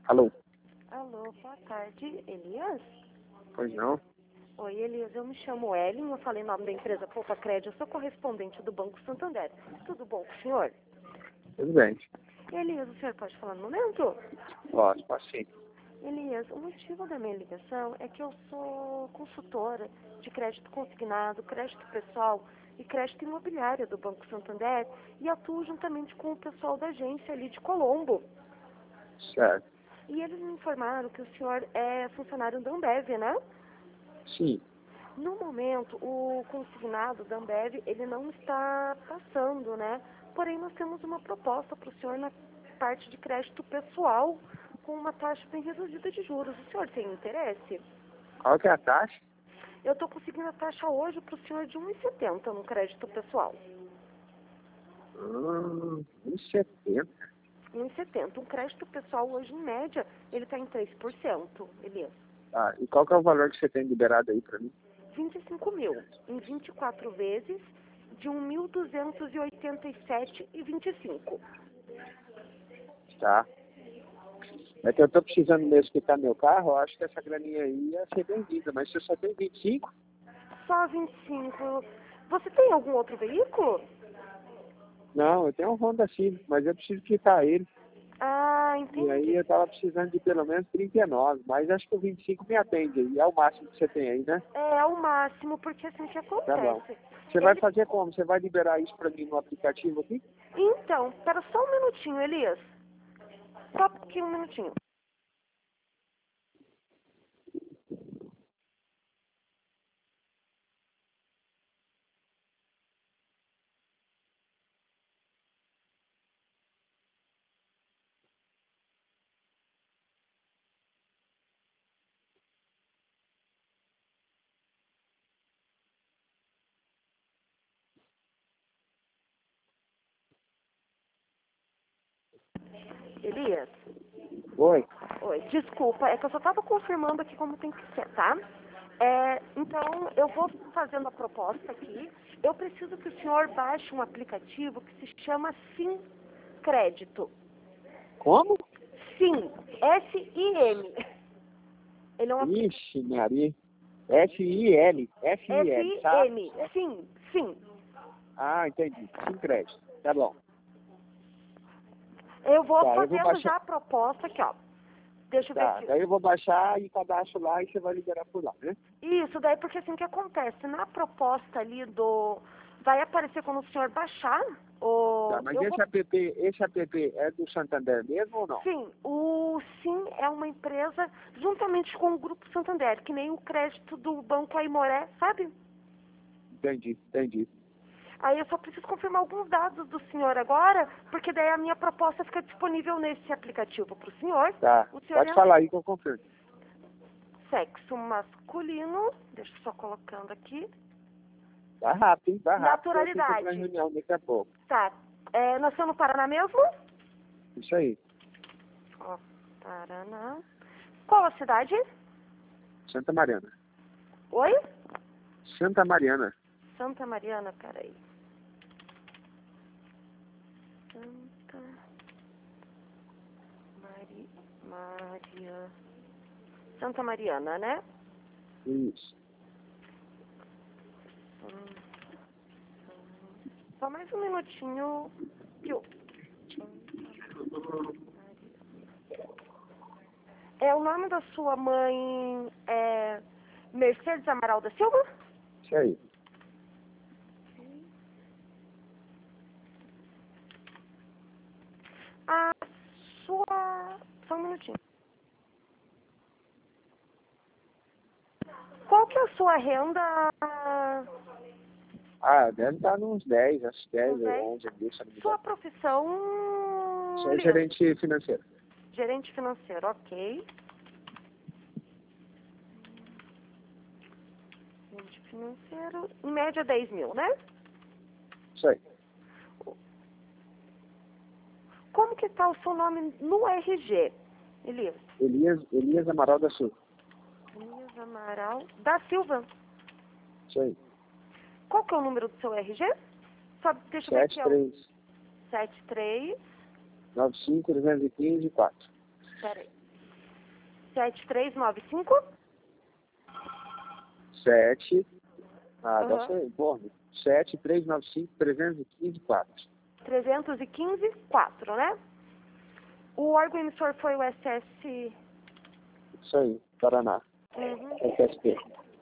Alô? Alô, boa tarde, Elias? Pois não? Oi, Elias, eu me chamo Ellen, eu falei em nome da empresa Poupa Crédito, eu sou correspondente do Banco Santander. Tudo bom com o senhor? Tudo bem. Elias, o senhor pode falar no momento? Posso sim. Elias, o motivo da minha ligação é que eu sou consultora de crédito consignado, crédito pessoal e crédito imobiliário do Banco Santander e atuo juntamente com o pessoal da agência ali de Colombo. Certo. E eles me informaram que o senhor é funcionário da Ambev, né? Sim. No momento, o consignado da Ambev, ele não está passando, né? Porém, nós temos uma proposta para o senhor na parte de crédito pessoal com uma taxa bem reduzida de juros. O senhor tem interesse? Qual que é a taxa? Eu estou conseguindo a taxa hoje para o senhor de 1,70 no crédito pessoal. 1,70. 1,70. Um crédito pessoal hoje, em média, ele está em 3%, Elias. Ah, e qual que é o valor que você tem liberado aí para mim? 25 mil, em 24 vezes, de 1.287,25. Tá. É que eu tô precisando mesmo quitar meu carro, eu acho que essa graninha aí ia ser bem-vinda, mas você só tem 25? Só 25. Você tem algum outro veículo? Não, eu tenho um Honda Civic, mas eu preciso quitar ele. Ah, E aí entendi. eu tava precisando de pelo menos 39, mas acho que o 25 me atende aí, é o máximo que você tem aí, né? É o máximo, porque assim que Tá bom. acontece. Você vai Ele... fazer como? Você vai liberar isso para mim no aplicativo aqui? Então, espera só um minutinho, Elias. Só aqui um minutinho. Elias? Oi. Oi, desculpa, é que eu só estava confirmando aqui como tem que ser, tá? Então, eu vou fazendo a proposta aqui. Eu preciso que o senhor baixe um aplicativo que se chama Sim Crédito. Como? Sim, S-I-M. Ele é um aplicativo. Ixi, Maria. S-I-L. S-I-L, tá? S-I-M. Sim, sim. Ah, entendi. Sim, crédito. Tá bom. Eu vou Tá, eu vou fazendo baixar. já a proposta aqui, ó. Deixa eu ver Tá, aqui. daí eu vou baixar e cadastro lá e você vai liberar por lá, né? Isso, daí porque assim que acontece, na proposta ali do... Vai aparecer quando o senhor baixar, Tá, o... mas eu vou... esse app é do Santander mesmo ou não? Sim, o Sim é uma empresa juntamente com o Grupo Santander, que nem o crédito do Banco Aimoré, sabe? Entendi. Aí eu só preciso confirmar alguns dados do senhor agora, porque daí a minha proposta fica disponível nesse aplicativo para o senhor. Tá, O senhor pode é falar aí que eu confirmo. sexo masculino, deixa eu só colocando aqui. Vai rápido, hein? Vai rápido. Eu tenho que entrar em Naturalidade, reunião daqui a pouco. tá. Nasceu no Paraná mesmo? Isso aí. Ó, Paraná. Qual a cidade? Santa Mariana. Oi? Santa Mariana. Santa Mariana, peraí. Santa Maria. Santa Mariana, né? Isso. Só mais um minutinho. Piu. O nome da sua mãe é Mercedes Amaral da Silva? Isso aí. A sua... Só um minutinho. Qual que é a sua renda? Ah, deve estar nos 10, acho que 10 Uns ou 10? 11 mil, se não me Sua engano. profissão? Sou Elias? gerente financeiro. Gerente financeiro, ok. Gerente financeiro, em média 10 mil, né? Isso aí. Como que está o seu nome no RG, Elias? Elias Amaral da Silva. Elias Amaral da Silva. Isso aí. Qual que é o número do seu RG? Só deixa eu ver aqui, ó. 73 73. 95 215 4. Peraí. 7395? 7. Ah, Aham. deve ser bom. 7395315-4. 315 4, né? O órgão emissor foi o SS... Isso aí, Paraná. Uhum. SSP.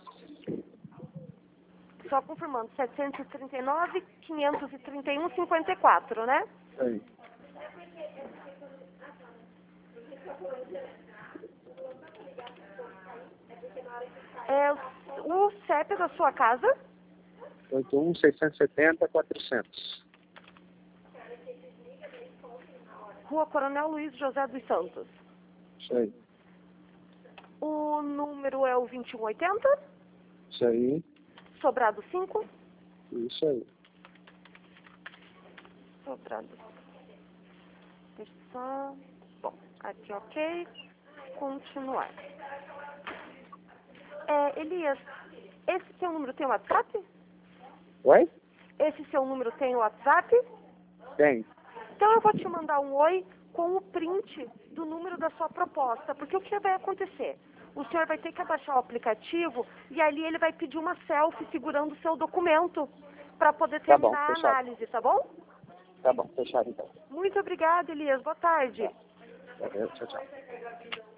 Só confirmando, 739, 531, 54, né? Isso aí. O CEP da sua casa, 81-670-400. Rua Coronel Luiz José dos Santos. Isso aí. O número é o 2180, Isso aí. Sobrado 5. Isso aí. Sobrado. Deixa eu só... Bom, aqui ok. Continuar. Elias, esse seu número tem WhatsApp? Oi? Esse seu número tem WhatsApp? Tem. Então eu vou te mandar um oi com o print do número da sua proposta, porque o que vai acontecer? O senhor vai ter que abaixar o aplicativo e ali ele vai pedir uma selfie segurando o seu documento para poder Tá bom, terminar a fechado. análise, tá bom? Tá bom, fechado então. Muito obrigada, Elias. Boa tarde. Valeu, tchau, tchau.